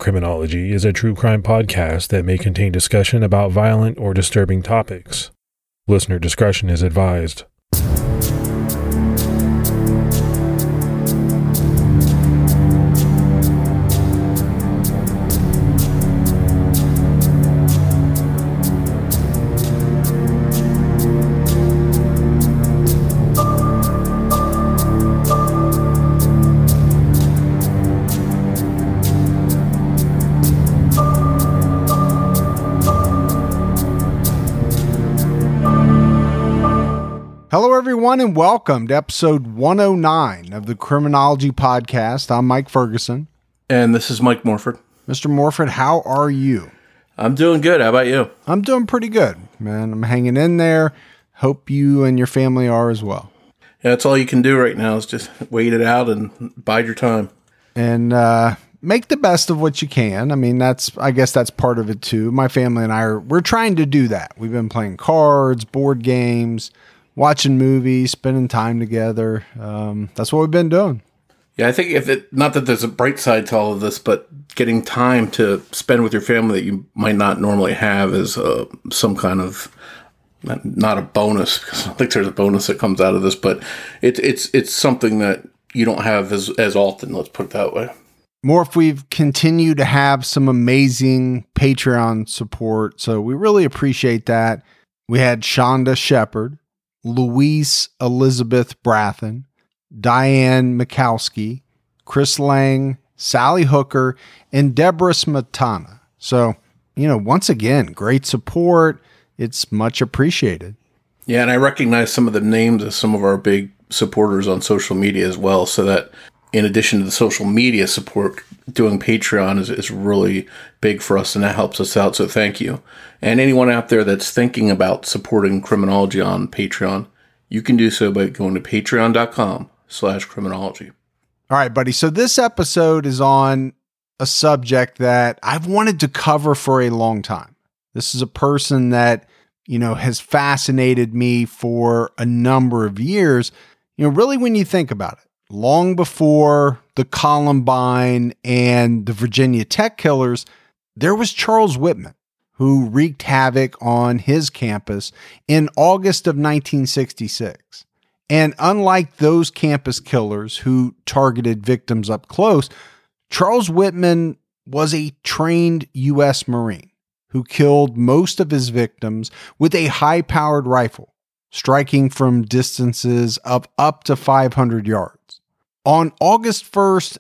Criminology is a true crime podcast that may contain discussion about violent or disturbing topics. Listener discretion is advised. Hello, everyone, and welcome to episode 109 of the Criminology Podcast. I'm Mike Ferguson. And this is Mike Morford. Mr. Morford, how are you? I'm doing good. How about you? I'm doing pretty good, man. I'm hanging in there. Hope you and your family are as well. Yeah, that's all you can do right now is just wait it out and bide your time. And make the best of what you can. I mean, I guess that's part of it too. My family and we're trying to do that. We've been playing cards, board games, watching movies, spending time together. That's what we've been doing. Yeah, I think not that there's a bright side to all of this, but getting time to spend with your family that you might not normally have is some kind of, not a bonus, because I don't think there's a bonus that comes out of this, but it's something that you don't have as often, let's put it that way. More if we've continued to have some amazing Patreon support, so we really appreciate that. We had Shonda Shepard, Louise Elizabeth Brathen, Diane Mikowski, Chris Lang, Sally Hooker, and Deborah Smetana. So, once again, great support. It's much appreciated. Yeah, and I recognize some of the names of some of our big supporters on social media as well, so that in addition to the social media support, doing Patreon is really big for us, and that helps us out, so thank you. And anyone out there that's thinking about supporting Criminology on Patreon, you can do so by going to patreon.com/criminology. All right, buddy. So this episode is on a subject that I've wanted to cover for a long time. This is a person that, has fascinated me for a number of years. Really when you think about it, long before the Columbine and the Virginia Tech killers, there was Charles Whitman, who wreaked havoc on his campus in August of 1966. And unlike those campus killers who targeted victims up close, Charles Whitman was a trained U.S. Marine who killed most of his victims with a high-powered rifle, striking from distances of up to 500 yards. On August 1st,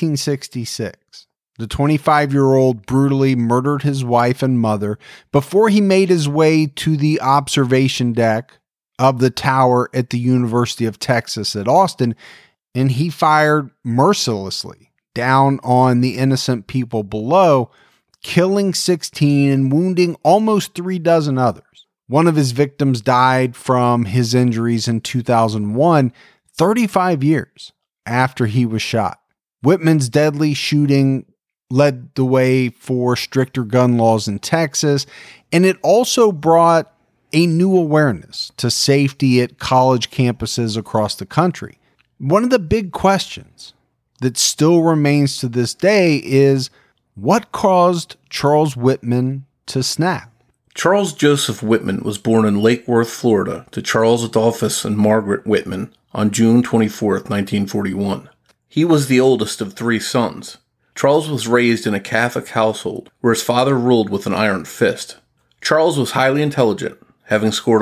1966, the 25-year-old brutally murdered his wife and mother before he made his way to the observation deck of the tower at the University of Texas at Austin, and he fired mercilessly down on the innocent people below, killing 16 and wounding almost 36 others. One of his victims died from his injuries in 2001, 35 years after he was shot. Whitman's deadly shooting led the way for stricter gun laws in Texas, and it also brought a new awareness to safety at college campuses across the country. One of the big questions that still remains to this day is, what caused Charles Whitman to snap? Charles Joseph Whitman was born in Lake Worth, Florida, to Charles Adolphus and Margaret Whitman on June 24, 1941. He was the oldest of three sons. Charles was raised in a Catholic household where his father ruled with an iron fist. Charles was highly intelligent, having scored a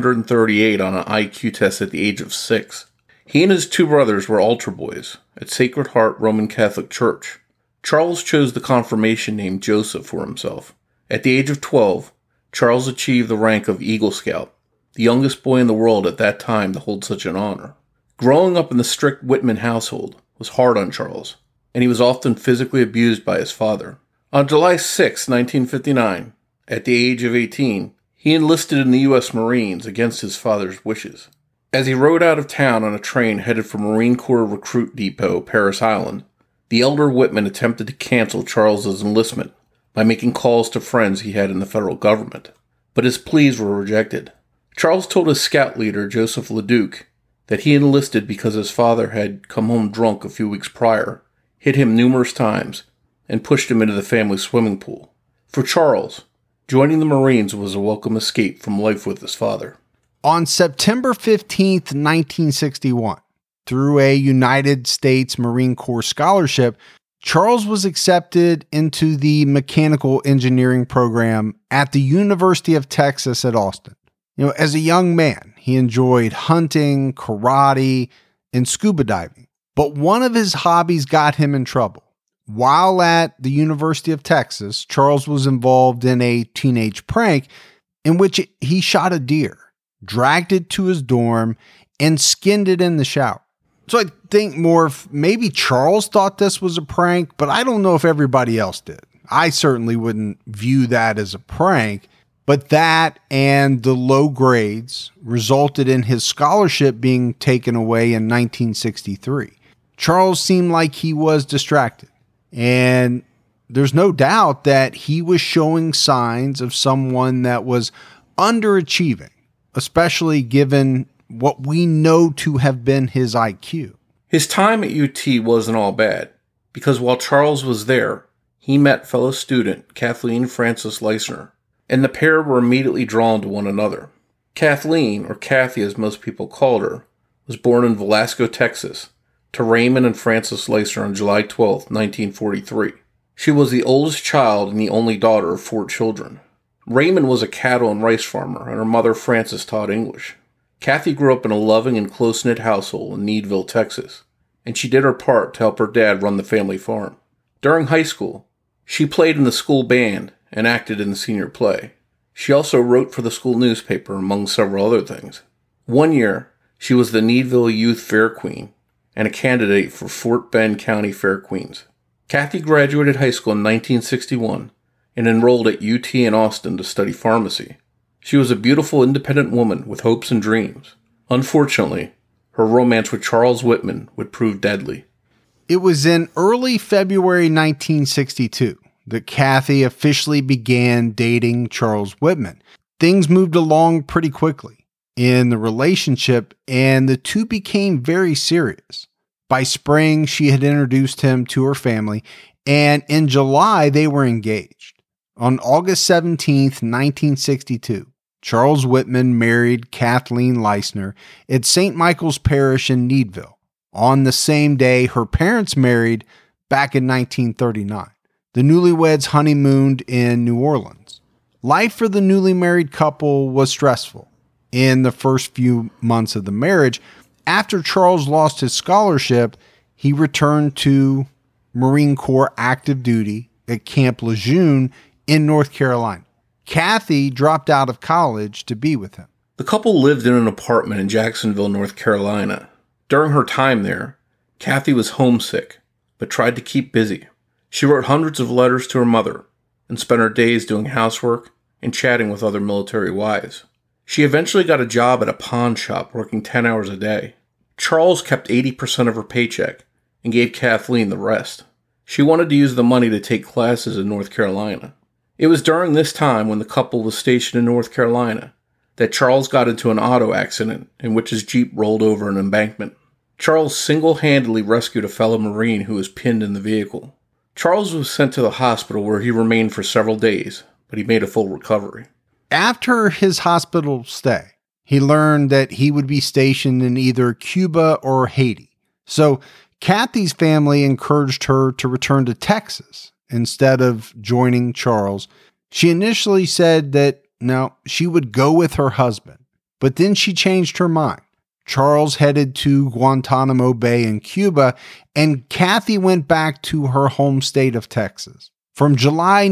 138 on an IQ test at the age of 6. He and his two brothers were altar boys at Sacred Heart Roman Catholic Church. Charles chose the confirmation name Joseph for himself. At the age of 12, Charles achieved the rank of Eagle Scout, the youngest boy in the world at that time to hold such an honor. Growing up in the strict Whitman household was hard on Charles, and he was often physically abused by his father. On July 6, 1959, at the age of 18, he enlisted in the U.S. Marines against his father's wishes. As he rode out of town on a train headed for Marine Corps Recruit Depot, Parris Island, the elder Whitman attempted to cancel Charles's enlistment by making calls to friends he had in the federal government, but his pleas were rejected. Charles told his scout leader, Joseph LeDuc, that he enlisted because his father had come home drunk a few weeks prior, hit him numerous times, and pushed him into the family swimming pool. For Charles, joining the Marines was a welcome escape from life with his father. On September 15th, 1961, through a United States Marine Corps scholarship, Charles was accepted into the mechanical engineering program at the University of Texas at Austin. As a young man, he enjoyed hunting, karate, and scuba diving. But one of his hobbies got him in trouble. While at the University of Texas, Charles was involved in a teenage prank in which he shot a deer, dragged it to his dorm, and skinned it in the shower. So I think maybe Charles thought this was a prank, but I don't know if everybody else did. I certainly wouldn't view that as a prank, but that and the low grades resulted in his scholarship being taken away in 1963. Charles seemed like he was distracted, and there's no doubt that he was showing signs of someone that was underachieving, especially given what we know to have been his IQ. His time at UT wasn't all bad, because while Charles was there, he met fellow student Kathleen Frances Leisner, and the pair were immediately drawn to one another. Kathleen, or Kathy as most people called her, was born in Velasco, Texas, to Raymond and Frances Leisner on July 12, 1943. She was the oldest child and the only daughter of 4 children. Raymond was a cattle and rice farmer, and her mother Frances taught English. Kathy grew up in a loving and close-knit household in Needville, Texas, and she did her part to help her dad run the family farm. During high school, she played in the school band and acted in the senior play. She also wrote for the school newspaper, among several other things. One year, she was the Needville Youth Fair Queen and a candidate for Fort Bend County Fair Queens. Kathy graduated high school in 1961 and enrolled at UT in Austin to study pharmacy. She was a beautiful, independent woman with hopes and dreams. Unfortunately, her romance with Charles Whitman would prove deadly. It was in early February 1962 that Kathy officially began dating Charles Whitman. Things moved along pretty quickly in the relationship, and the two became very serious. By spring, she had introduced him to her family, and in July, they were engaged. On August 17th, 1962, Charles Whitman married Kathleen Leisner at St. Michael's Parish in Needville. On the same day, her parents married back in 1939. The newlyweds honeymooned in New Orleans. Life for the newly married couple was stressful in the first few months of the marriage. After Charles lost his scholarship, he returned to Marine Corps active duty at Camp Lejeune in North Carolina. Kathy dropped out of college to be with him. The couple lived in an apartment in Jacksonville, North Carolina. During her time there, Kathy was homesick, but tried to keep busy. She wrote hundreds of letters to her mother and spent her days doing housework and chatting with other military wives. She eventually got a job at a pawn shop working 10 hours a day. Charles kept 80% of her paycheck and gave Kathleen the rest. She wanted to use the money to take classes in North Carolina. It was during this time, when the couple was stationed in North Carolina, that Charles got into an auto accident in which his Jeep rolled over an embankment. Charles single-handedly rescued a fellow Marine who was pinned in the vehicle. Charles was sent to the hospital where he remained for several days, but he made a full recovery. After his hospital stay, he learned that he would be stationed in either Cuba or Haiti. So Kathy's family encouraged her to return to Texas instead of joining Charles. She initially said that no, she would go with her husband, but then she changed her mind. Charles headed to Guantanamo Bay in Cuba, and Kathy went back to her home state of Texas. From July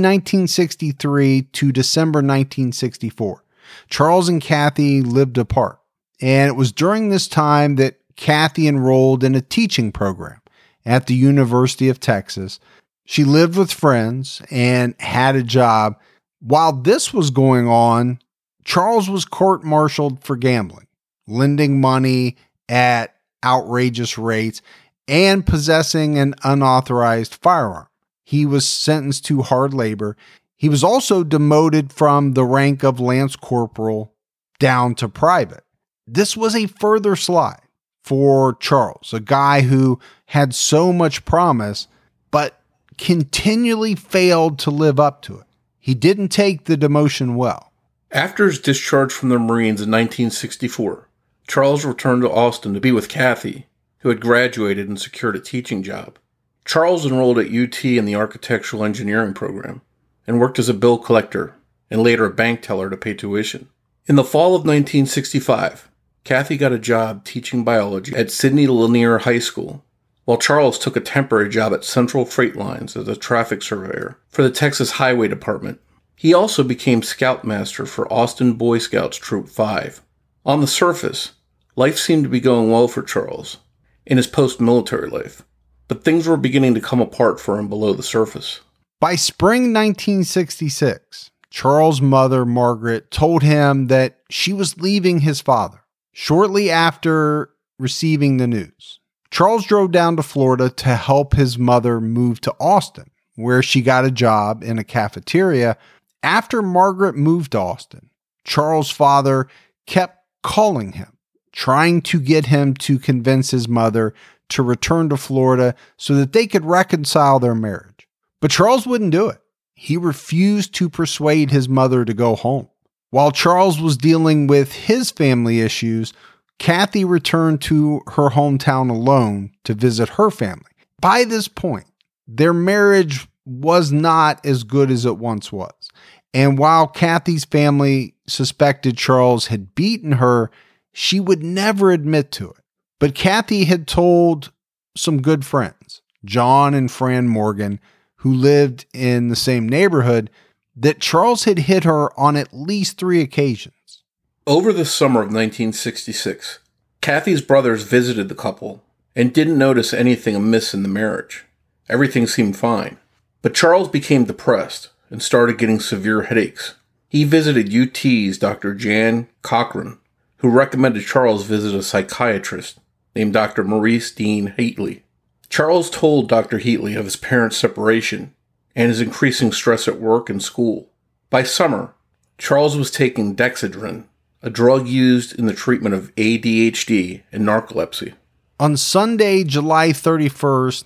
1963 to December 1964, Charles and Kathy lived apart, and it was during this time that Kathy enrolled in a teaching program at the University of Texas. She lived with friends and had a job. While this was going on, Charles was court-martialed for gambling, lending money at outrageous rates, and possessing an unauthorized firearm. He was sentenced to hard labor. He was also demoted from the rank of Lance Corporal down to private. This was a further slide for Charles, a guy who had so much promise, but continually failed to live up to it. He didn't take the demotion well. After his discharge from the Marines in 1964, Charles returned to Austin to be with Kathy, who had graduated and secured a teaching job. Charles enrolled at UT in the architectural engineering program and worked as a bill collector and later a bank teller to pay tuition. In the fall of 1965, Kathy got a job teaching biology at Sidney Lanier High School, while Charles took a temporary job at Central Freight Lines as a traffic surveyor for the Texas Highway Department. He also became scoutmaster for Austin Boy Scouts Troop 5. On the surface, life seemed to be going well for Charles in his post-military life, but things were beginning to come apart for him below the surface. By spring 1966, Charles' mother, Margaret, told him that she was leaving his father. Shortly after receiving the news, Charles drove down to Florida to help his mother move to Austin, where she got a job in a cafeteria. After Margaret moved to Austin, Charles' father kept calling him, trying to get him to convince his mother to return to Florida so that they could reconcile their marriage. But Charles wouldn't do it. He refused to persuade his mother to go home. While Charles was dealing with his family issues, Kathy returned to her hometown alone to visit her family. By this point, their marriage was not as good as it once was. And while Kathy's family suspected Charles had beaten her, she would never admit to it. But Kathy had told some good friends, John and Fran Morgan, who lived in the same neighborhood, that Charles had hit her on at least 3 occasions. Over the summer of 1966, Kathy's brothers visited the couple and didn't notice anything amiss in the marriage. Everything seemed fine. But Charles became depressed and started getting severe headaches. He visited UT's Dr. Jan Cochran, who recommended Charles visit a psychiatrist named Dr. Maurice Dean Heatley. Charles told Dr. Heatley of his parents' separation and his increasing stress at work and school. By summer, Charles was taking Dexedrine, a drug used in the treatment of ADHD and narcolepsy. On Sunday, July 31st,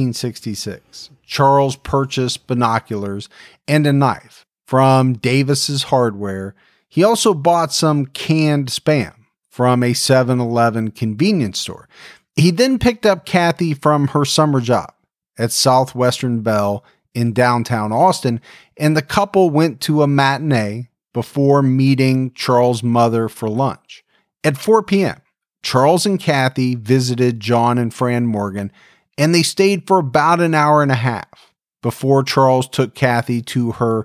1966, Charles purchased binoculars and a knife from Davis's Hardware. He also bought some canned Spam from a 7-Eleven convenience store. He then picked up Kathy from her summer job at Southwestern Bell in downtown Austin, and the couple went to a matinee before meeting Charles' mother for lunch. At 4 p.m., Charles and Kathy visited John and Fran Morgan, and they stayed for about an hour and a half before Charles took Kathy to her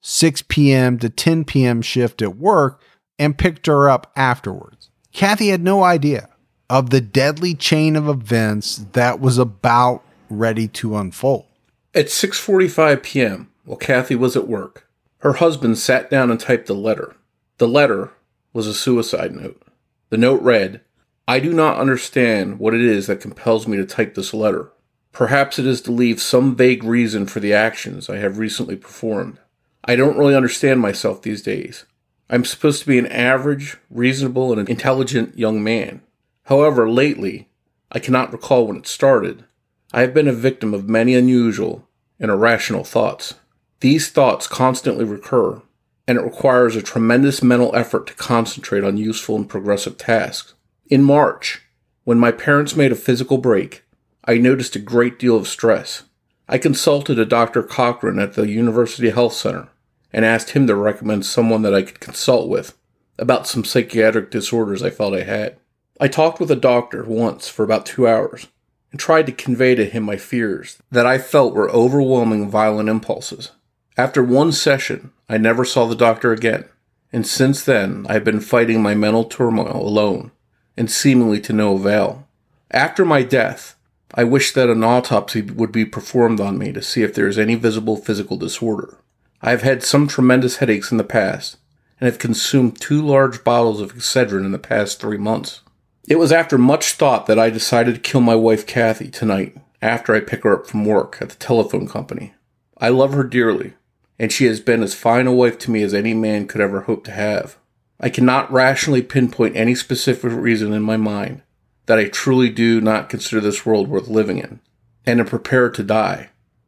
6 p.m. to 10 p.m. shift at work and picked her up afterwards. Kathy had no idea of the deadly chain of events that was about ready to unfold. At 6:45 p.m., while Kathy was at work, her husband sat down and typed a letter. The letter was a suicide note. The note read, "I do not understand what it is that compels me to type this letter. Perhaps it is to leave some vague reason for the actions I have recently performed. I don't really understand myself these days. I'm supposed to be an average, reasonable, and intelligent young man. However, lately, I cannot recall when it started, I have been a victim of many unusual and irrational thoughts. These thoughts constantly recur, and it requires a tremendous mental effort to concentrate on useful and progressive tasks. In March, when my parents made a physical break, I noticed a great deal of stress. I consulted a Dr. Cochran at the University Health Center and asked him to recommend someone that I could consult with about some psychiatric disorders I felt I had. I talked with a doctor once for about 2 hours and tried to convey to him my fears that I felt were overwhelming violent impulses. After one session, I never saw the doctor again, and since then I have been fighting my mental turmoil alone, and seemingly to no avail. After my death, I wish that an autopsy would be performed on me to see if there is any visible physical disorder. I have had some tremendous headaches in the past, and have consumed 2 large bottles of Excedrin in the past 3 months. It was after much thought that I decided to kill my wife Kathy tonight after I pick her up from work at the telephone company. I love her dearly, and she has been as fine a wife to me as any man could ever hope to have. I cannot rationally pinpoint any specific reason in my mind that I truly do not consider this world worth living in, and am prepared to die.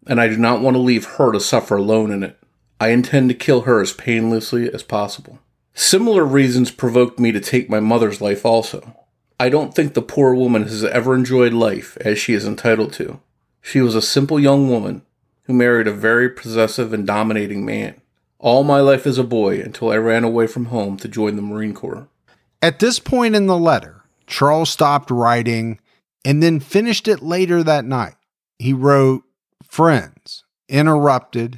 and I do not want to leave her to suffer alone in it. I intend to kill her as painlessly as possible. Similar reasons provoked me to take my mother's life also. I don't think the poor woman has ever enjoyed life as she is entitled to. She was a simple young woman who married a very possessive and dominating man. All my life as a boy until I ran away from home to join the Marine Corps. At this point in the letter, Charles stopped writing and then finished it later that night. He wrote, "Friends, interrupted,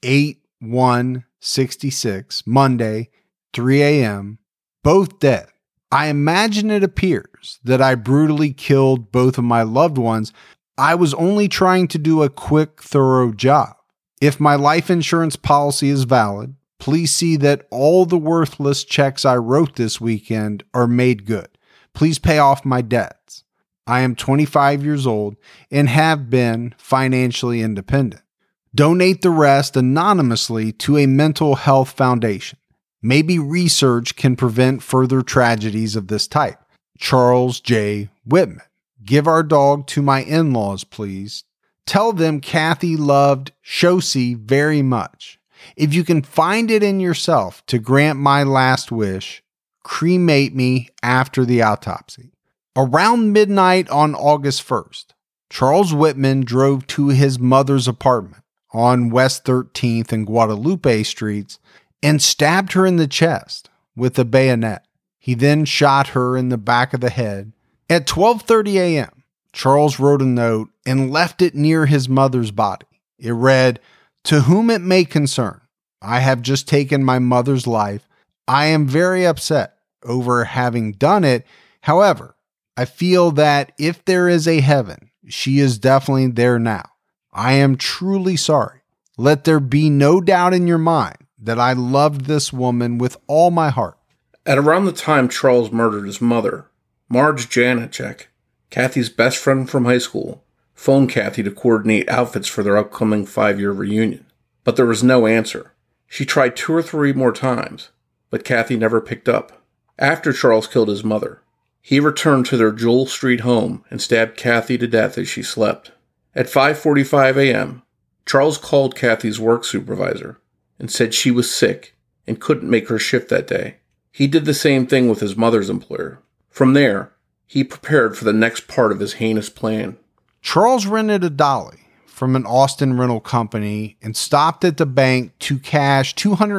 8/1/66, Monday, 3 a.m., both dead. I imagine it appears that I brutally killed both of my loved ones. I was only trying to do a quick, thorough job. If my life insurance policy is valid, please see that all the worthless checks I wrote this weekend are made good. Please pay off my debts. I am 25 years old and have been financially independent. Donate the rest anonymously to a mental health foundation. Maybe research can prevent further tragedies of this type. Charles J. Whitman. Give our dog to my in-laws, please. Tell them Kathy loved Shosi very much. If you can find it in yourself to grant my last wish, cremate me after the autopsy." Around midnight on August 1st, Charles Whitman drove to his mother's apartment on West 13th and Guadalupe Streets and stabbed her in the chest with a bayonet. He then shot her in the back of the head. At 12:30 a.m., Charles wrote a note and left it near his mother's body. It read, "To whom it may concern, I have just taken my mother's life. I am very upset over having done it. However, I feel that if there is a heaven, she is definitely there now. I am truly sorry. Let there be no doubt in your mind that I loved this woman with all my heart." At around the time Charles murdered his mother, Marge Janacek, Kathy's best friend from high school, phoned Kathy to coordinate outfits for their upcoming 5-year reunion. But there was no answer. She tried 2 or 3 more times, but Kathy never picked up. After Charles killed his mother, he returned to their Joel Street home and stabbed Kathy to death as she slept. At 5:45 a.m., Charles called Kathy's work supervisor and said she was sick and couldn't make her shift that day. He did the same thing with his mother's employer. From there, he prepared for the next part of his heinous plan. Charles rented a dolly from an Austin rental company and stopped at the bank to cash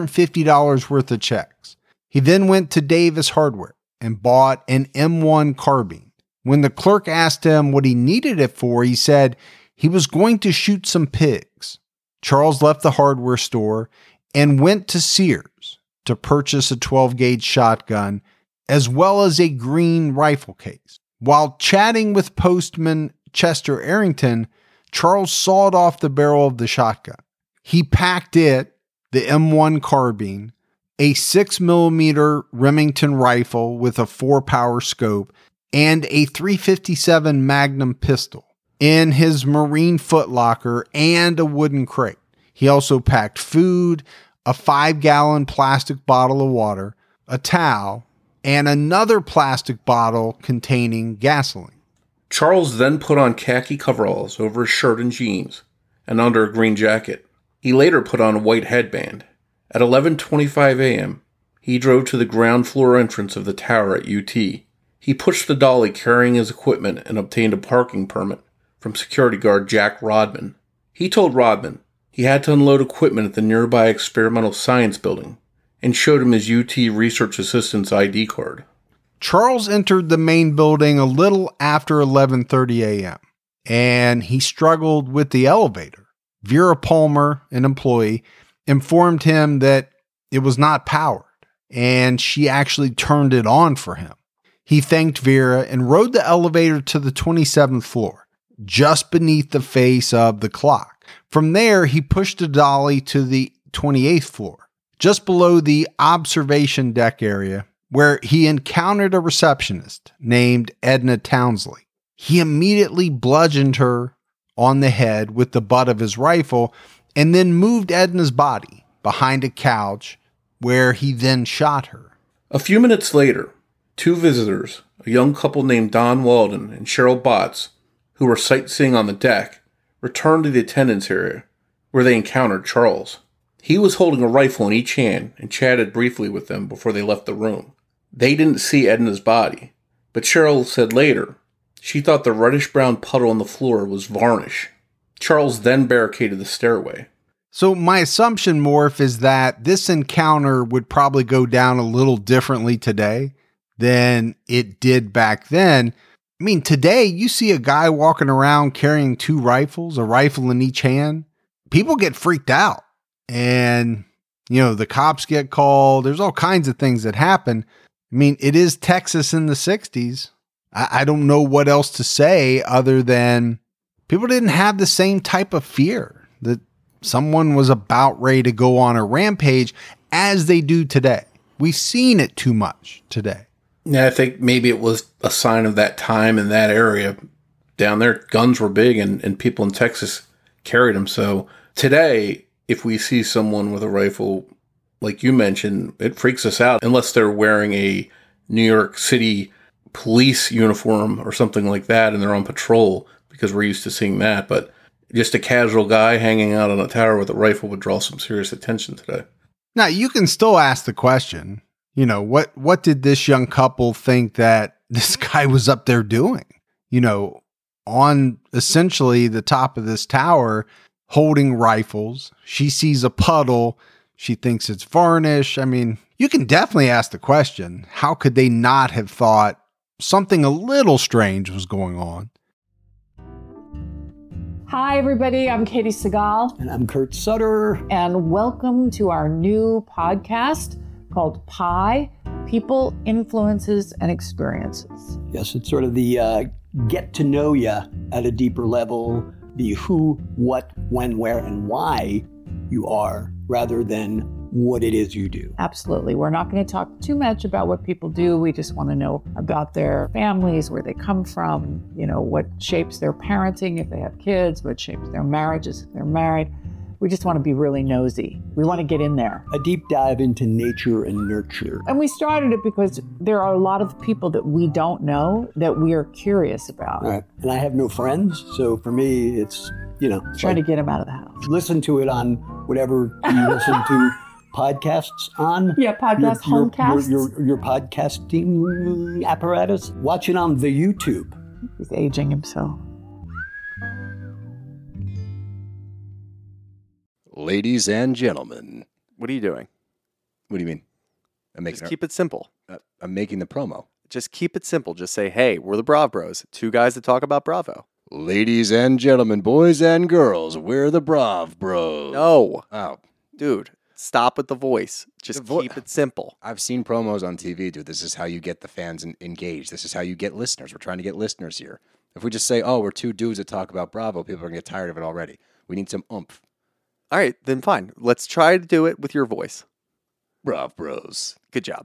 $250 worth of checks. He then went to Davis Hardware and bought an M1 carbine. When the clerk asked him what he needed it for, he said he was going to shoot some pigs. Charles left the hardware store and went to Sears to purchase a 12-gauge shotgun as well as a green rifle case. While chatting with postman Chester Arrington, Charles sawed off the barrel of the shotgun. He packed it, the M1 carbine, a 6mm Remington rifle with a 4-power scope, and a .357 Magnum pistol in his Marine footlocker and a wooden crate. He also packed food, a 5-gallon plastic bottle of water, a towel, and another plastic bottle containing gasoline. Charles then put on khaki coveralls over his shirt and jeans and under a green jacket. He later put on a white headband. At 11:25 a.m., he drove to the ground floor entrance of the tower at UT. He pushed the dolly carrying his equipment and obtained a parking permit from security guard Jack Rodman. He told Rodman he had to unload equipment at the nearby Experimental Science Building and showed him his UT Research Assistant's ID card. Charles entered the main building a little after 11:30 a.m., and he struggled with the elevator. Vera Palmer, an employee, informed him that it was not powered, and she actually turned it on for him. He thanked Vera and rode the elevator to the 27th floor, just beneath the face of the clock. From there, he pushed the dolly to the 28th floor, just below the observation deck area, where he encountered a receptionist named Edna Townsley. He immediately bludgeoned her on the head with the butt of his rifle and then moved Edna's body behind a couch, where he then shot her. A few minutes later, 2 visitors, a young couple named Don Walden and Cheryl Botts, who were sightseeing on the deck, returned to the attendance area, where they encountered Charles. He was holding a rifle in each hand and chatted briefly with them before they left the room. They didn't see Edna's body, but Cheryl said later she thought the reddish-brown puddle on the floor was varnish. Charles then barricaded the stairway. So my assumption, Morph, is that this encounter would probably go down a little differently today than it did back then. I mean, today you see a guy walking around carrying 2 rifles, a rifle in each hand. People get freaked out and, the cops get called. There's all kinds of things that happen. I mean, it is Texas in the 60s. I don't know what else to say other than people didn't have the same type of fear that someone was about ready to go on a rampage as they do today. We've seen it too much today. Yeah, I think maybe it was a sign of that time in that area. Down there, guns were big and people in Texas carried them. So today, if we see someone with a rifle, like you mentioned, it freaks us out unless they're wearing a New York City police uniform or something like that and they're on patrol, because we're used to seeing that. But just a casual guy hanging out on a tower with a rifle would draw some serious attention today. Now, you can still ask the question, what did this young couple think that this guy was up there doing? On essentially the top of this tower, holding rifles. She sees a puddle. She thinks it's varnish. I mean, you can definitely ask the question, how could they not have thought something a little strange was going on? Hi, everybody. I'm Katie Segal. And I'm Kurt Sutter. And welcome to our new podcast called PI, People, Influences, and Experiences. Yes, it's sort of the get to know you at a deeper level, the who, what, when, where, and why you are, rather than what it is you do. Absolutely. We're not going to talk too much about what people do. We just want to know about their families, where they come from, what shapes their parenting if they have kids, what shapes their marriages if they're married. We just want to be really nosy. We want to get in there. A deep dive into nature and nurture. And we started it because there are a lot of people that we don't know that we are curious about. Right. And I have no friends, so for me, it's, trying to get them out of the house. Listen to it on whatever you listen to podcasts on. Yeah, podcast, homecasts. Your podcasting apparatus. Watch it on the YouTube. He's aging himself. Ladies and gentlemen. What are you doing? What do you mean? Just keep it simple. I'm making the promo. Just keep it simple. Just say, hey, we're the Brav Bros. 2 guys that talk about Bravo. Ladies and gentlemen, boys and girls, we're the Brav Bros. No. Oh. Dude, stop with the voice. Just keep it simple. I've seen promos on TV, dude. This is how you get the fans engaged. This is how you get listeners. We're trying to get listeners here. If we just say, oh, we're 2 dudes that talk about Bravo, people are going to get tired of it already. We need some oomph. All right, then fine. Let's try to do it with your voice. Brav Bros. Good job.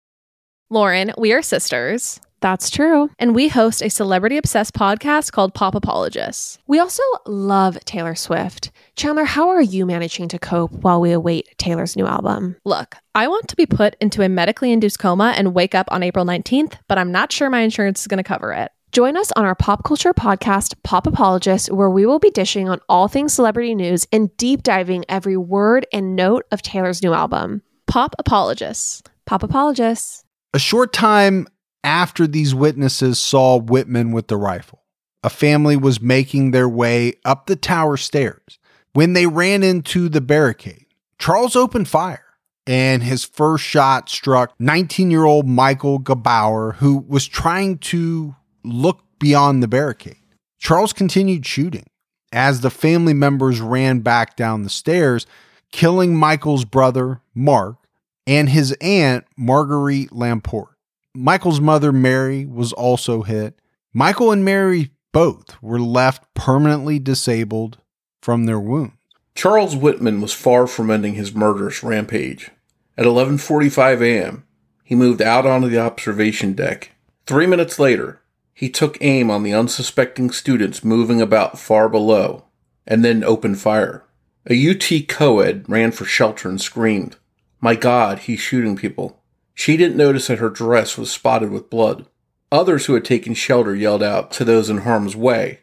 Lauren, we are sisters. That's true. And we host a celebrity-obsessed podcast called Pop Apologists. We also love Taylor Swift. Chandler, how are you managing to cope while we await Taylor's new album? Look, I want to be put into a medically induced coma and wake up on April 19th, but I'm not sure my insurance is going to cover it. Join us on our pop culture podcast, Pop Apologists, where we will be dishing on all things celebrity news and deep diving every word and note of Taylor's new album. Pop Apologists. Pop Apologists. A short time after these witnesses saw Whitman with the rifle, a family was making their way up the tower stairs when they ran into the barricade. Charles opened fire, and his first shot struck 19-year-old Michael Gebauer, who was trying to look beyond the barricade. Charles continued shooting as the family members ran back down the stairs, killing Michael's brother, Mark, and his aunt, Marguerite Lamport. Michael's mother, Mary, was also hit. Michael and Mary both were left permanently disabled from their wounds. Charles Whitman was far from ending his murderous rampage. At 11:45 a.m., he moved out onto the observation deck. 3 minutes later, he took aim on the unsuspecting students moving about far below, and then opened fire. A UT co-ed ran for shelter and screamed, "My God, he's shooting people." She didn't notice that her dress was spotted with blood. Others who had taken shelter yelled out to those in harm's way,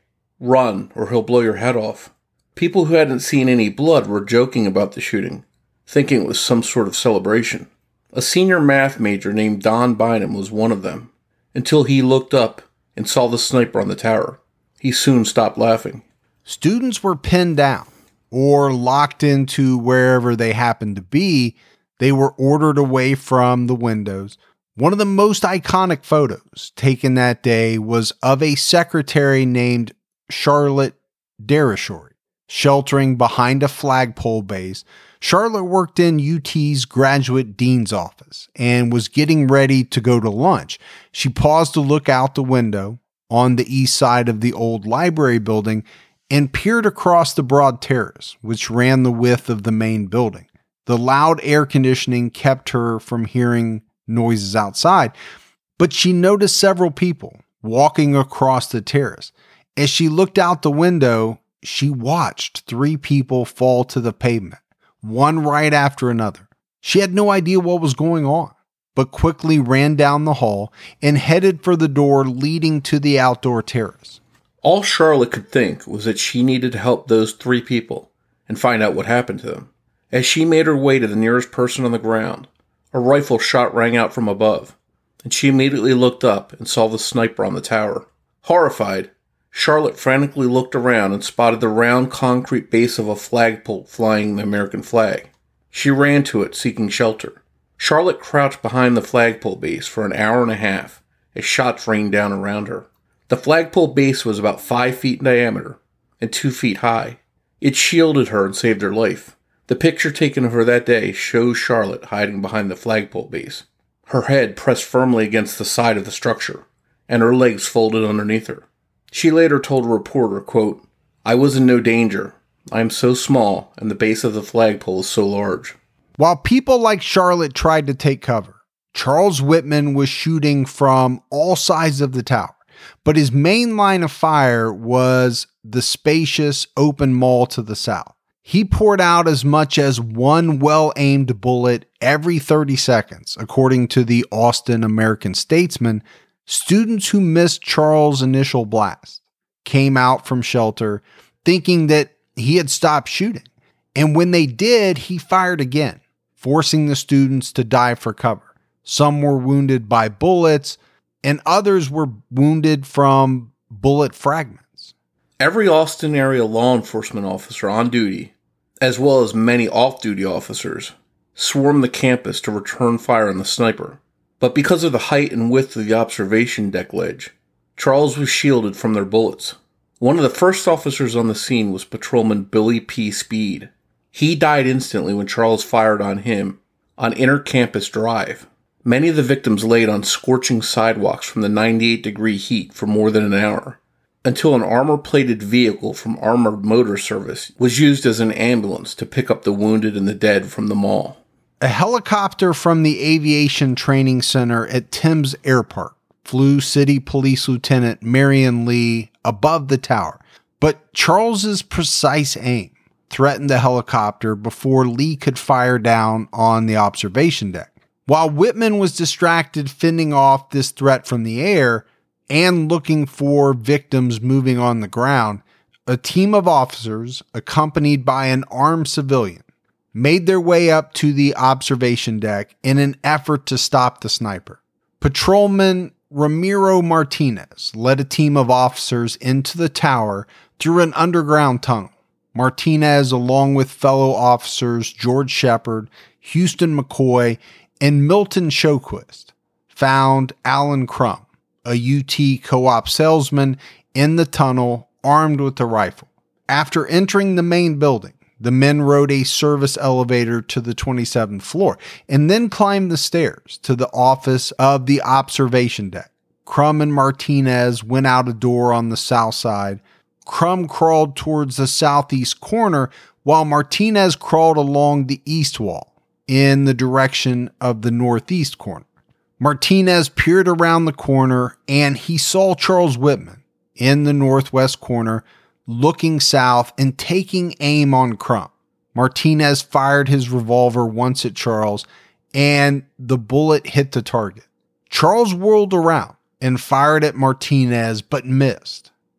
"Run, or he'll blow your head off." People who hadn't seen any blood were joking about the shooting, thinking it was some sort of celebration. A senior math major named Don Bynum was one of them, until he looked up and saw the sniper on the tower. He soon stopped laughing. Students were pinned down or locked into wherever they happened to be. They were ordered away from the windows. One of the most iconic photos taken that day was of a secretary named Charlotte Derishory, sheltering behind a flagpole base. Charlotte worked in UT's graduate dean's office and was getting ready to go to lunch. She paused to look out the window on the east side of the old library building and peered across the broad terrace, which ran the width of the main building. The loud air conditioning kept her from hearing noises outside, but she noticed several people walking across the terrace. As she looked out the window, she watched 3 people fall to the pavement, one right after another. She had no idea what was going on, but quickly ran down the hall and headed for the door leading to the outdoor terrace. All Charlotte could think was that she needed to help those 3 people and find out what happened to them. As she made her way to the nearest person on the ground, a rifle shot rang out from above, and she immediately looked up and saw the sniper on the tower. Horrified, Charlotte frantically looked around and spotted the round concrete base of a flagpole flying the American flag. She ran to it, seeking shelter. Charlotte crouched behind the flagpole base for an hour and a half as shots rained down around her. The flagpole base was about 5 feet in diameter and 2 feet high. It shielded her and saved her life. The picture taken of her that day shows Charlotte hiding behind the flagpole base, her head pressed firmly against the side of the structure, and her legs folded underneath her. She later told a reporter, quote, "I was in no danger. I am so small, and the base of the flagpole is so large." While people like Charlotte tried to take cover, Charles Whitman was shooting from all sides of the tower, but his main line of fire was the spacious open mall to the south. He poured out as much as one well-aimed bullet every 30 seconds, according to the Austin American-Statesman. Students who missed Charles' initial blast came out from shelter thinking that he had stopped shooting. And when they did, he fired again, forcing the students to dive for cover. Some were wounded by bullets, and others were wounded from bullet fragments. Every Austin area law enforcement officer on duty, as well as many off-duty officers, swarmed the campus to return fire on the sniper. But because of the height and width of the observation deck ledge, Charles was shielded from their bullets. One of the first officers on the scene was Patrolman Billy P. Speed. He died instantly when Charles fired on him on Inner Campus Drive. Many of the victims laid on scorching sidewalks from the 98-degree heat for more than an hour, until an armor-plated vehicle from Armored Motor Service was used as an ambulance to pick up the wounded and the dead from the mall. A helicopter from the Aviation Training Center at Timms Airpark flew City Police Lieutenant Marion Lee above the tower, but Charles's precise aim threatened the helicopter before Lee could fire down on the observation deck. While Whitman was distracted fending off this threat from the air and looking for victims moving on the ground, a team of officers, accompanied by an armed civilian, made their way up to the observation deck in an effort to stop the sniper. Patrolman Ramiro Martinez led a team of officers into the tower through an underground tunnel. Martinez, along with fellow officers George Shepard, Houston McCoy, and Milton Shoquist, found Alan Crum, a UT co-op salesman, in the tunnel armed with a rifle. After entering the main building, the men rode a service elevator to the 27th floor and then climbed the stairs to the office of the observation deck. Crum and Martinez went out a door on the south side. Crum crawled towards the southeast corner while Martinez crawled along the east wall in the direction of the northeast corner. Martinez peered around the corner and he saw Charles Whitman in the northwest corner looking south and taking aim on Crum. Martinez fired his revolver once at Charles and the bullet hit the target. Charles whirled around and fired at Martinez but missed.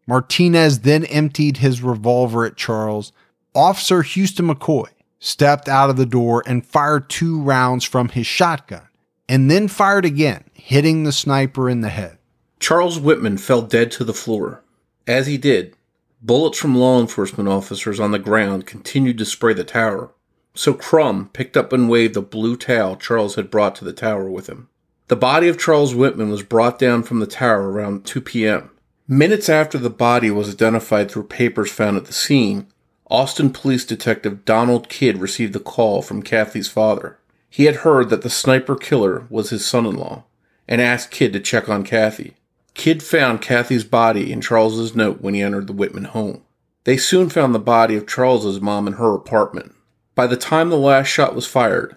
Martinez then emptied his revolver at Charles. Officer Houston McCoy stepped out of the door and fired 2 rounds from his shotgun, and then fired again, hitting the sniper in the head. Charles Whitman fell dead to the floor. As he did, bullets from law enforcement officers on the ground continued to spray the tower, so Crum picked up and waved a blue towel Charles had brought to the tower with him. The body of Charles Whitman was brought down from the tower around 2 p.m. Minutes after the body was identified through papers found at the scene, Austin Police Detective Donald Kidd received a call from Kathy's father. He had heard that the sniper killer was his son-in-law and asked Kidd to check on Kathy. Kidd found Kathy's body in Charles's note when he entered the Whitman home. They soon found the body of Charles's mom in her apartment. By the time the last shot was fired,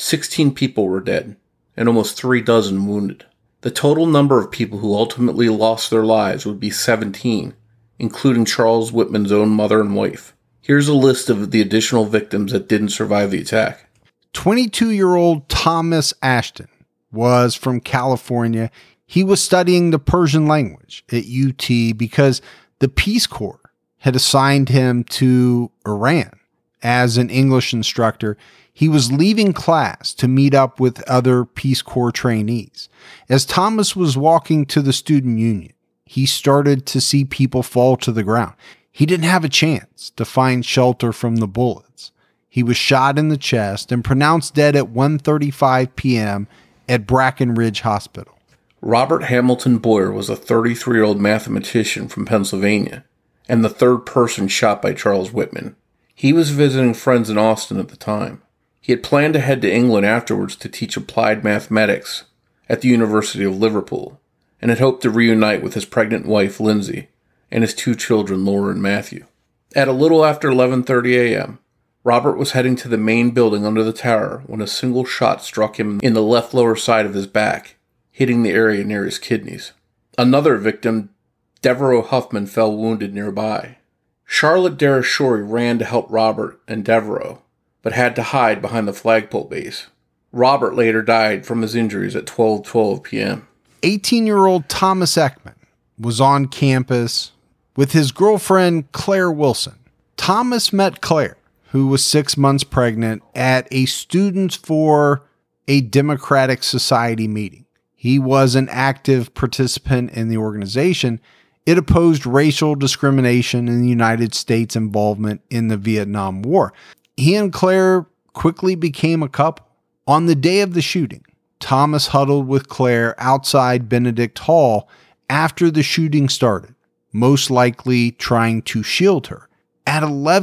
16 people were dead and almost 36 wounded. The total number of people who ultimately lost their lives would be 17, including Charles Whitman's own mother and wife. Here's a list of the additional victims that didn't survive the attack. 22-year-old Thomas Ashton was from California. He was studying the Persian language at UT because the Peace Corps had assigned him to Iran as an English instructor. He was leaving class to meet up with other Peace Corps trainees. As Thomas was walking to the student union, he started to see people fall to the ground. He didn't have a chance to find shelter from the bullets. He was shot in the chest and pronounced dead at 1:35 p.m. at Brackenridge Hospital. Robert Hamilton Boyer was a 33-year-old mathematician from Pennsylvania and the third person shot by Charles Whitman. He was visiting friends in Austin at the time. He had planned to head to England afterwards to teach applied mathematics at the University of Liverpool and had hoped to reunite with his pregnant wife, Lindsay, and his 2 children, Laura and Matthew. At a little after 11:30 a.m., Robert was heading to the main building under the tower when a single shot struck him in the left lower side of his back, hitting the area near his kidneys. Another victim, Devereaux Huffman, fell wounded nearby. Charlotte Dereshori ran to help Robert and Devereaux, but had to hide behind the flagpole base. Robert later died from his injuries at 12:12 p.m. 18-year-old Thomas Ekman was on campus with his girlfriend, Claire Wilson. Thomas met Claire, who was 6 months pregnant, at a Students for a Democratic Society meeting. He was an active participant in the organization. It opposed racial discrimination in the United States' involvement in the Vietnam War. He and Claire quickly became a couple. On the day of the shooting, Thomas huddled with Claire outside Benedict Hall after the shooting started, most likely trying to shield her. At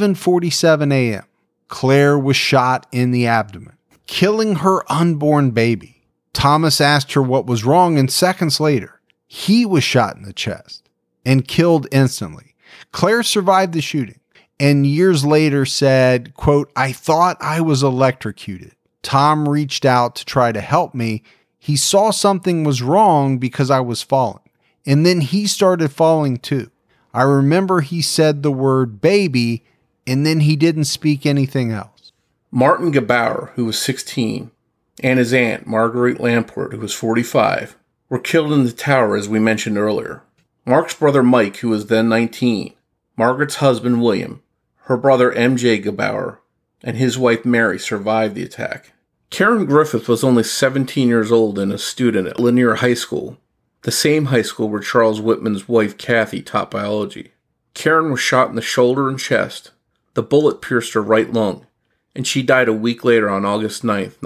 11:47 a.m., Claire was shot in the abdomen, killing her unborn baby. Thomas asked her what was wrong, and seconds later, he was shot in the chest and killed instantly. Claire survived the shooting and years later said, quote, "I thought I was electrocuted. Tom reached out to try to help me. He saw something was wrong because I was falling. And then he started falling too. I remember he said the word baby, and then he didn't speak anything else." Martin Gebauer, who was 16, and his aunt, Marguerite Lamport, who was 45, were killed in the tower as we mentioned earlier. Mark's brother Mike, who was then 19, Margaret's husband William, her brother M.J. Gebauer, and his wife Mary survived the attack. Karen Griffith was only 17 years old and a student at Lanier High School, the same high school where Charles Whitman's wife Kathy taught biology. Karen was shot in the shoulder and chest. The bullet pierced her right lung, and she died a week later on August 9th,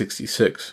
1966.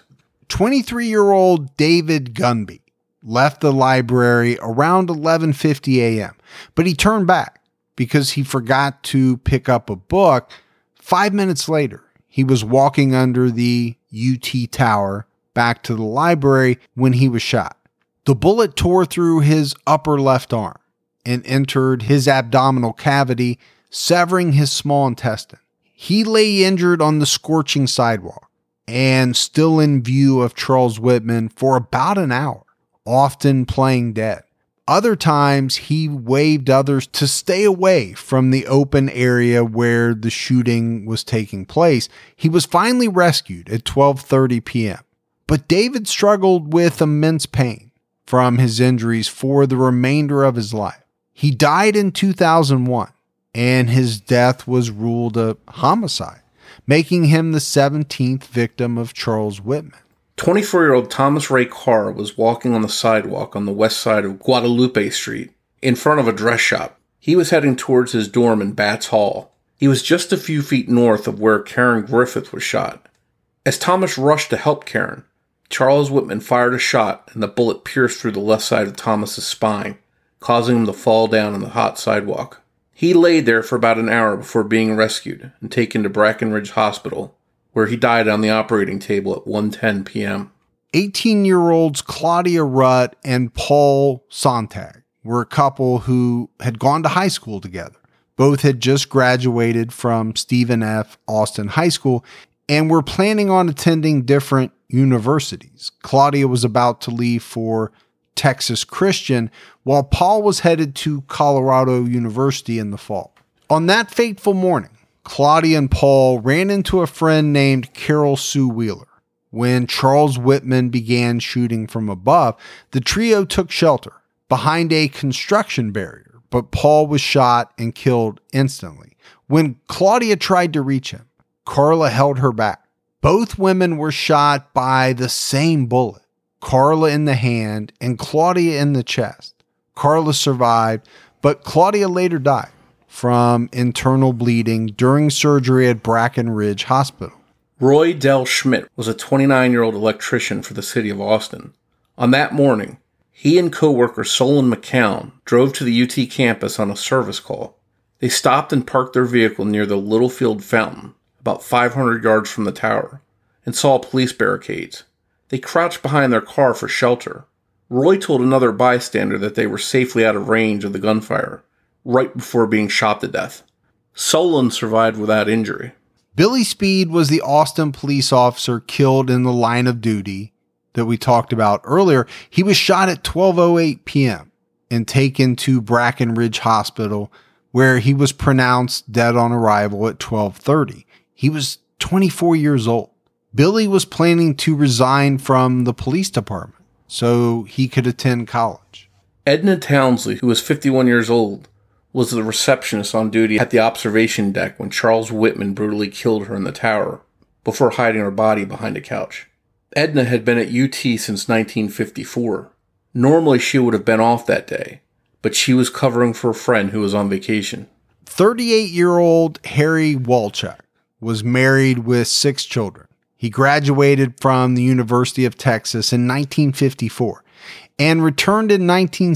23-year-old David Gunby left the library around 11:50 a.m., but he turned back because he forgot to pick up a book. 5 minutes later, he was walking under the UT tower back to the library when he was shot. The bullet tore through his upper left arm and entered his abdominal cavity, severing his small intestine. He lay injured on the scorching sidewalk and still in view of Charles Whitman for about an hour, often playing dead. Other times, he waved others to stay away from the open area where the shooting was taking place. He was finally rescued at 12:30 p.m. But David struggled with immense pain from his injuries for the remainder of his life. He died in 2001, and his death was ruled a homicide, making him the 17th victim of Charles Whitman. 24-year-old Thomas Ray Carr was walking on the sidewalk on the west side of Guadalupe Street in front of a dress shop. He was heading towards his dorm in Bats Hall. He was just a few feet north of where Karen Griffith was shot. As Thomas rushed to help Karen, Charles Whitman fired a shot and the bullet pierced through the left side of Thomas's spine, causing him to fall down on the hot sidewalk. He laid there for about an hour before being rescued and taken to Brackenridge Hospital, where he died on the operating table at 1:10 p.m. 18-year-olds Claudia Rutt and Paul Sontag were a couple who had gone to high school together. Both had just graduated from Stephen F. Austin High School and were planning on attending different universities. Claudia was about to leave for Texas Christian, while Paul was headed to Colorado University in the fall. On that fateful morning, Claudia and Paul ran into a friend named Carol Sue Wheeler. When Charles Whitman began shooting from above, the trio took shelter behind a construction barrier, but Paul was shot and killed instantly. When Claudia tried to reach him, Carla held her back. Both women were shot by the same bullet, Carla in the hand and Claudia in the chest. Carla survived, but Claudia later died from internal bleeding during surgery at Brackenridge Hospital. Roy Dell Schmidt was a 29-year-old electrician for the city of Austin. On that morning, he and co-worker Solon McCown drove to the UT campus on a service call. They stopped and parked their vehicle near the Littlefield Fountain, about 500 yards from the tower, and saw police barricades. They crouched behind their car for shelter. Roy told another bystander that they were safely out of range of the gunfire, right before being shot to death. Solon survived without injury. Billy Speed was the Austin police officer killed in the line of duty that we talked about earlier. He was shot at 12:08 p.m. and taken to Brackenridge Hospital, where he was pronounced dead on arrival at 12:30. He was 24 years old. Billy was planning to resign from the police department so he could attend college. Edna Townsley, who was 51 years old, was the receptionist on duty at the observation deck when Charles Whitman brutally killed her in the tower before hiding her body behind a couch. Edna had been at UT since 1954. Normally she would have been off that day, but she was covering for a friend who was on vacation. 38-year-old Harry Walchuk was married with 6 children. He graduated from the University of Texas in 1954 and returned in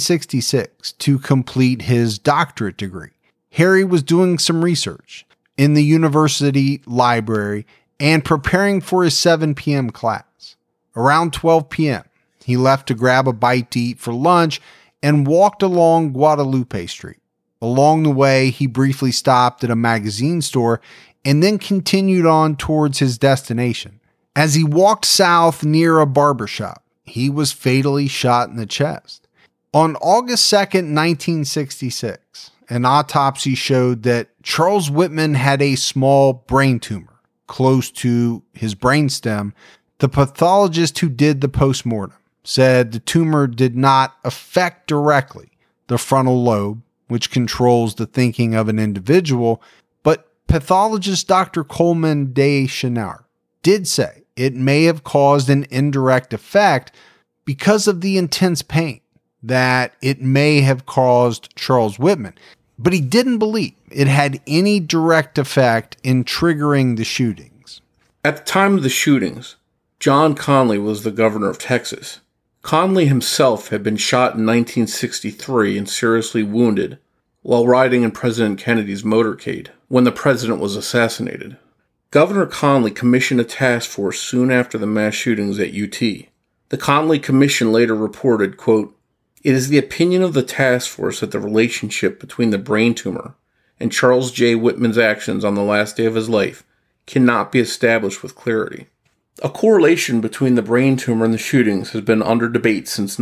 1966 to complete his doctorate degree. Harry was doing some research in the university library and preparing for his 7 p.m. class. Around 12 p.m., he left to grab a bite to eat for lunch and walked along Guadalupe Street. Along the way, he briefly stopped at a magazine store and then continued on towards his destination. As he walked south near a barbershop, he was fatally shot in the chest. On August 2nd, 1966, an autopsy showed that Charles Whitman had a small brain tumor close to his brainstem. The pathologist who did the postmortem said the tumor did not affect directly the frontal lobe, which controls the thinking of an individual, but pathologist Dr. Coleman Deschanel did say it may have caused an indirect effect because of the intense pain that it may have caused Charles Whitman. But he didn't believe it had any direct effect in triggering the shootings. At the time of the shootings, John Conley was the governor of Texas. Conley himself had been shot in 1963 and seriously wounded while riding in President Kennedy's motorcade when the president was assassinated. Governor Conley commissioned a task force soon after the mass shootings at UT. The Conley Commission later reported, quote, "It is the opinion of the task force that the relationship between the brain tumor and Charles J. Whitman's actions on the last day of his life cannot be established with clarity." A correlation between the brain tumor and the shootings has been under debate since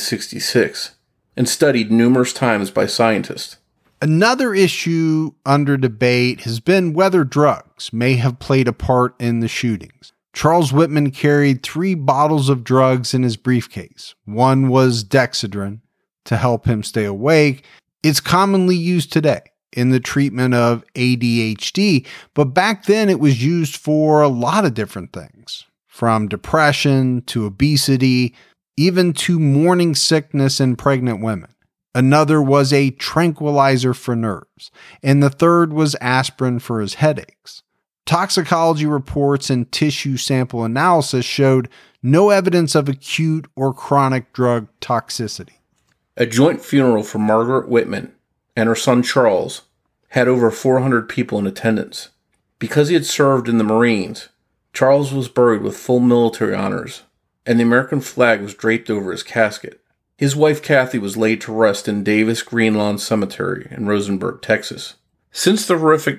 1966 and studied numerous times by scientists. Another issue under debate has been whether drugs may have played a part in the shootings. Charles Whitman carried 3 bottles of drugs in his briefcase. One was Dexedrine to help him stay awake, It's commonly used today in the treatment of ADHD, but back then it was used for a lot of different things, from depression to obesity, even to morning sickness in pregnant women. Another was a tranquilizer for nerves, and the third was aspirin for his headaches. Toxicology reports and tissue sample analysis showed no evidence of acute or chronic drug toxicity. A joint funeral for Margaret Whitman and her son Charles had over 400 people in attendance. Because he had served in the Marines, Charles was buried with full military honors, and the American flag was draped over his casket. His wife Kathy was laid to rest in Davis Green Lawn Cemetery in Rosenberg, Texas. Since the horrific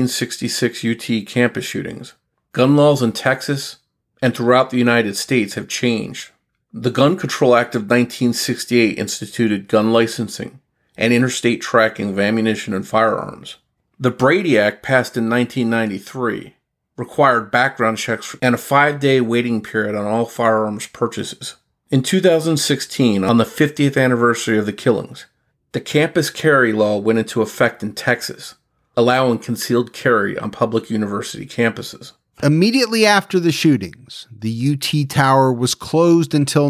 1966 UT campus shootings, gun laws in Texas and throughout the United States have changed. The Gun Control Act of 1968 instituted gun licensing and interstate tracking of ammunition and firearms. The Brady Act, passed in 1993, required background checks and a 5-day waiting period on all firearms purchases. In 2016, on the 50th anniversary of the killings, the campus carry law went into effect in Texas, allowing concealed carry on public university campuses. Immediately after the shootings, the UT Tower was closed until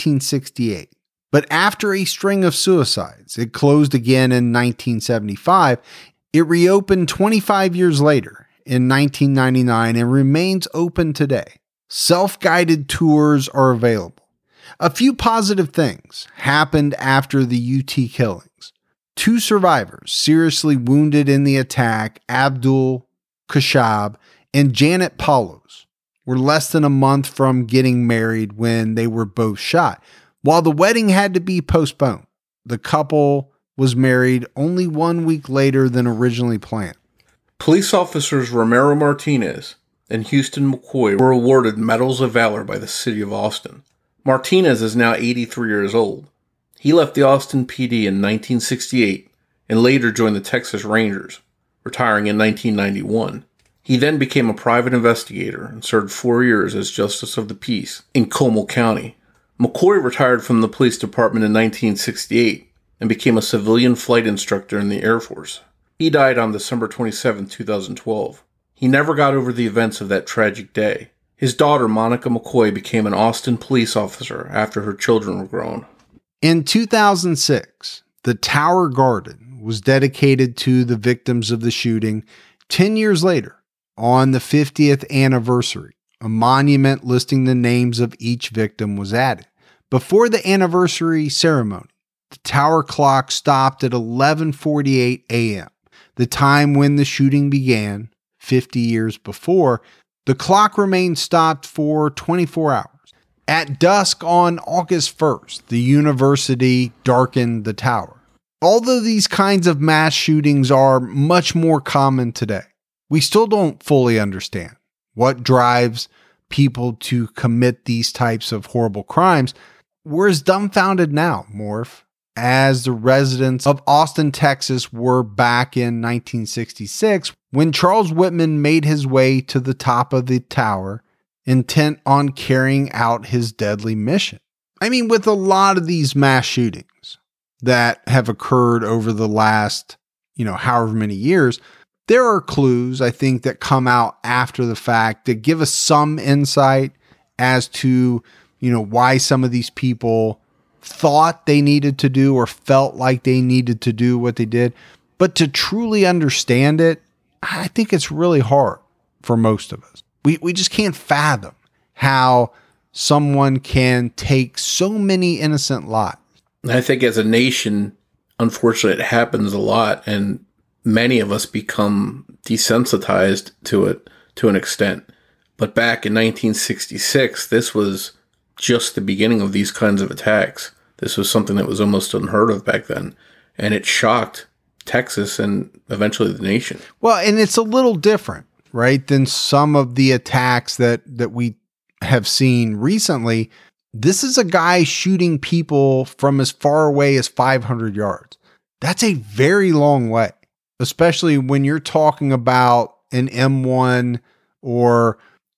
1968. But after a string of suicides, it closed again in 1975. It reopened 25 years later in 1999 and remains open today. Self-guided tours are available. A few positive things happened after the UT killings. 2 survivors seriously wounded in the attack, Abdul Khashab and Janet Paulos, were less than a month from getting married when they were both shot. While the wedding had to be postponed, the couple was married only 1 week later than originally planned. Police officers Romero Martinez and Houston McCoy were awarded Medals of Valor by the city of Austin. Martinez is now 83 years old. He left the Austin PD in 1968 and later joined the Texas Rangers, retiring in 1991. He then became a private investigator and served 4 years as Justice of the Peace in Comal County. McCoy retired from the police department in 1968 and became a civilian flight instructor in the Air Force. He died on December 27, 2012. He never got over the events of that tragic day. His daughter, Monica McCoy, became an Austin police officer after her children were grown. In 2006, the Tower Garden was dedicated to the victims of the shooting. 10 years later, on the 50th anniversary, a monument listing the names of each victim was added. Before the anniversary ceremony, the tower clock stopped at 11:48 a.m., the time when the shooting began 50 years before. The clock remained stopped for 24 hours. At dusk on August 1st, the university darkened the tower. Although these kinds of mass shootings are much more common today, we still don't fully understand what drives people to commit these types of horrible crimes. We're as dumbfounded now, Morph, as the residents of Austin, Texas were back in 1966 when Charles Whitman made his way to the top of the tower, intent on carrying out his deadly mission. I mean, with a lot of these mass shootings that have occurred over the last, however many years, there are clues, I think, that come out after the fact that give us some insight as to, why some of these people thought they needed to do or felt like they needed to do what they did. But to truly understand it, I think it's really hard for most of us. We just can't fathom how someone can take so many innocent lives. I think as a nation, unfortunately, it happens a lot, and many of us become desensitized to it to an extent. But back in 1966, this was just the beginning of these kinds of attacks. This was something that was almost unheard of back then, and it shocked Texas and eventually the nation. Well, and it's a little different, right, than some of the attacks that we have seen recently. This is a guy shooting people from as far away as 500 yards. That's a very long way, especially when you're talking about an M1 or,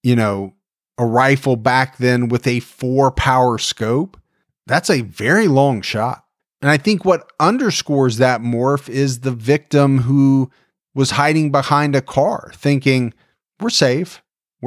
a rifle back then with a 4-power scope. That's a very long shot. And I think what underscores that, Morph, is the victim who was hiding behind a car thinking, we're safe.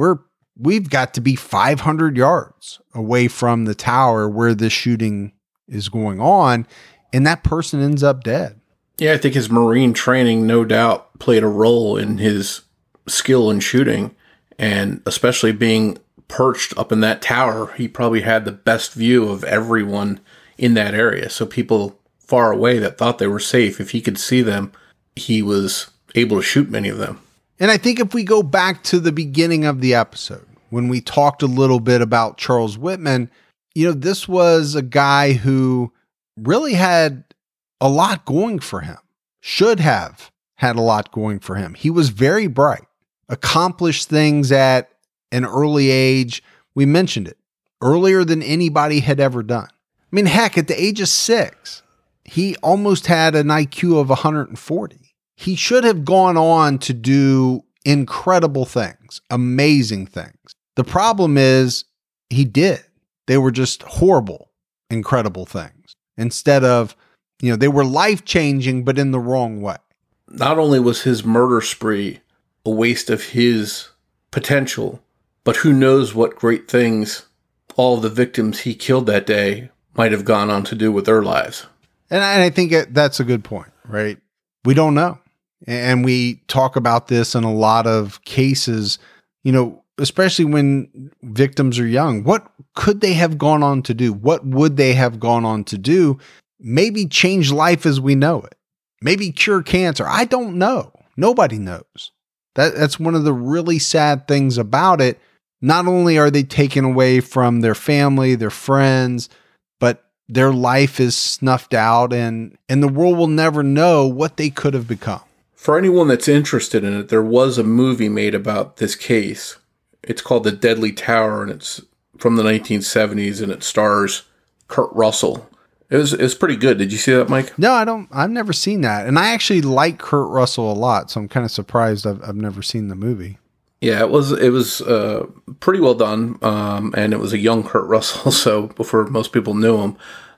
We've got to be 500 yards away from the tower where this shooting is going on. And that person ends up dead. Yeah, I think his Marine training no doubt played a role in his skill in shooting. And especially being perched up in that tower, he probably had the best view of everyone in that area. So people far away that thought they were safe, if he could see them, he was able to shoot many of them. And I think if we go back to the beginning of the episode, when we talked a little bit about Charles Whitman, this was a guy who really had a lot going for him, should have had a lot going for him. He was very bright, accomplished things at an early age. We mentioned it earlier than anybody had ever done. I mean, heck, at the age of 6, he almost had an IQ of 140. He should have gone on to do incredible things, amazing things. The problem is he did. They were just horrible, incredible things. Instead of, they were life-changing, but in the wrong way. Not only was his murder spree a waste of his potential, but who knows what great things all of the victims he killed that day might have gone on to do with their lives. And I think that's a good point, right? We don't know. And we talk about this in a lot of cases, especially when victims are young. What could they have gone on to do? What would they have gone on to do? Maybe change life as we know it. Maybe cure cancer. I don't know. Nobody knows. That's one of the really sad things about it. Not only are they taken away from their family, their friends, but their life is snuffed out and the world will never know what they could have become. For anyone that's interested in it, there was a movie made about this case. It's called The Deadly Tower, and it's from the 1970s, and it stars Kurt Russell. It was pretty good. Did you see that, Mike? No, I've never seen that. And I actually like Kurt Russell a lot, so I'm kind of surprised I've never seen the movie. Yeah, it was pretty well done, and it was a young Kurt Russell, so before most people knew him.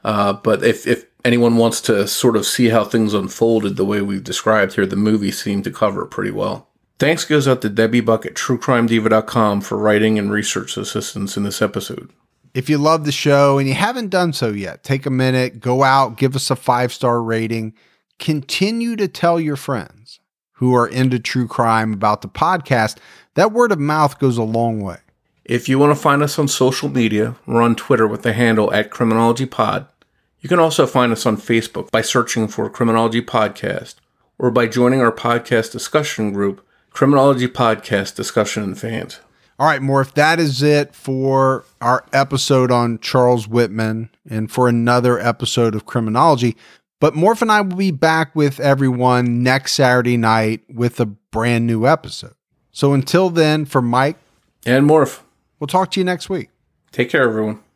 But if anyone wants to sort of see how things unfolded the way we've described here, the movie seemed to cover it pretty well. Thanks goes out to Debbie Buck at TrueCrimeDiva.com for writing and research assistance in this episode. If you love the show and you haven't done so yet, take a minute, go out, give us a 5-star rating. Continue to tell your friends who are into true crime about the podcast. That word of mouth goes a long way. If you want to find us on social media, we're on Twitter with the handle @CriminologyPod. You can also find us on Facebook by searching for Criminology Podcast or by joining our podcast discussion group, Criminology Podcast Discussion and Fans. All right, Morph, that is it for our episode on Charles Whitman and for another episode of Criminology. But Morph and I will be back with everyone next Saturday night with a brand new episode. So until then, for Mike and Morph, we'll talk to you next week. Take care, everyone.